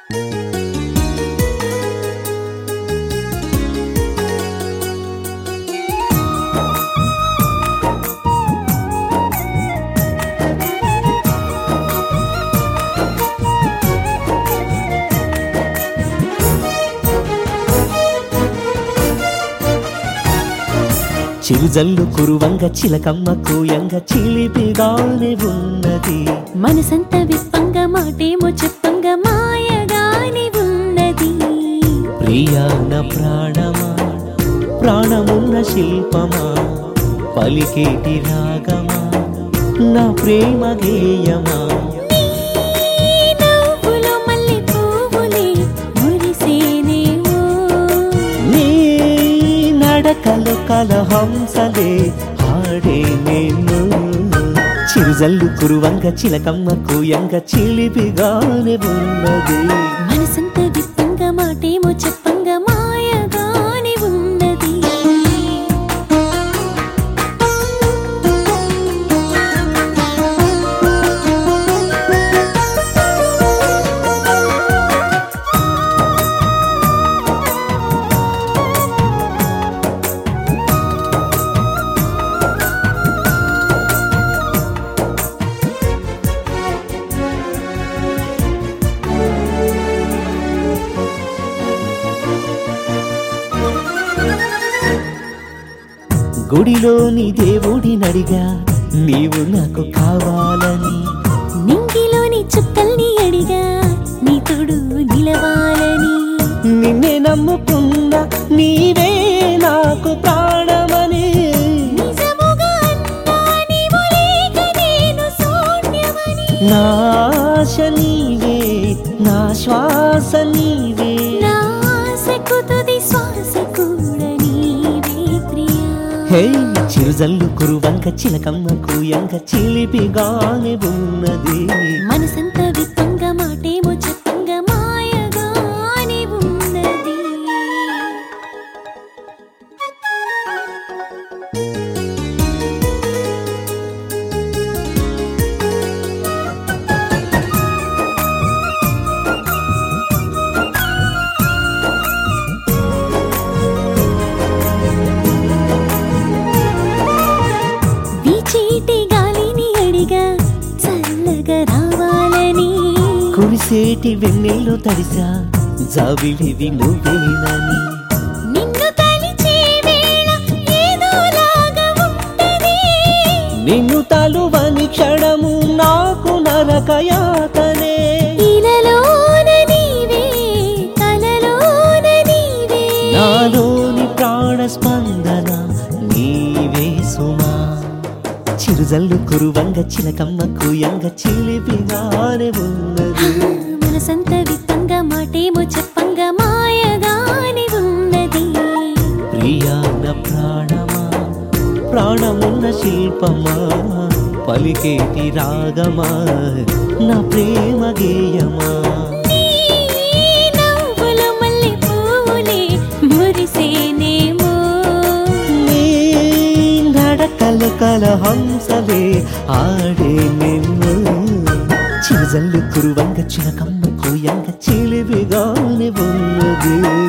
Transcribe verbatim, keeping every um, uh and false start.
చిరుజల్లు కురువంగ చిలకమ్మ కూయంగ చిలిపిగానే ఉన్నది. మనసంత విప్పంగ మాటేమో చెప్పంగ మాయగానే ఉన్నది. ప్రియాన ప్రాణమా ప్రాణమున్న శిల్పమా పలికేటి రాగమా నా ప్రేమ గేయమా. నడకలు కలహంసలే ఆడే నేను. చిరుజల్లు కురువంగ చిలకమ్మ కూయంగ చిలిపిగానే ఉన్నది. మనసంత విప్పంగ మాటేమో చెప్పంగ మాయగానే ఉన్నది. గుడిలోని దేవుడి నడిగా నీవు నాకు కావాలని. నింగిలోని చుక్కల్ని అడిగా నీ తోడు నిలవాలని. నిన్నే నమ్ముకున్నా నీవే నాకు ప్రాణమని. నిజముగా అన్నా నీవు లేక నేను శూన్యమని. నా ఆశ నీవే నా శ్వాస నీవే. నా ఆశకు తుది శ్వాస కూడా నీవే ప్రియా. హే చిరుజల్లు కురువంగ చిలకమ్మ కూయంగ చిలిపిగానే ఉన్నది. మనసంత విప్పంగ మాటేమో చెప్పంగ మాయగానే ఉన్నది. వీచేటి గాలిని అడిగా చల్లగా రావాలని. కురిసేటి వెన్నెల్లో తడిసా జాబిలివి నువ్వేనని. నిన్ను తలిచే వేళ ఏదోలాగా ఉంటది. నిన్ను తలువని క్షణము నాకు నరకయాతనే. ఇలలోన నీవే కలలోన నీవే. నాలోని ప్రాణ స్పందన నీవే సుమా. చిరుజల్లు కురువంగ చిలకమ్మ కూయంగ చిలిపిగానే ఉన్నది. మనసంత విప్పంగ మాటేమో చెప్పంగ మాయగానే ఉన్నది. ప్రియాన ప్రాణమా ప్రాణమున్న శిల్పమా పలికేటి రాగమా నా ప్రేమ గేయమా. నీ నవ్వులు మల్లె పువ్వులే మురిసేనేమో. నీ నడకలు కలహంసలే ఆడే నిన్ను. చిరుజల్లు కురువంగ చిలకమ్మ కూయంగ చిలిపిగానే ఉన్నది.